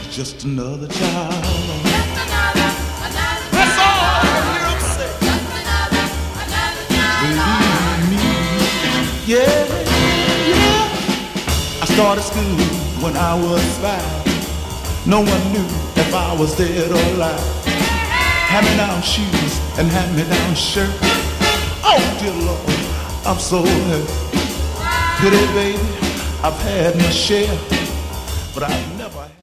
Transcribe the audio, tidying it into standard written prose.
just another child. Just another That's all child. you're saying. Just another child. Believe me, yeah, yeah. I started school when I was 5. No one knew if I was dead or alive. Hand-me-down shoes and hand-me-down shirt. Oh, dear Lord, I'm so hurt. Pity, baby, I've had my share, but I've never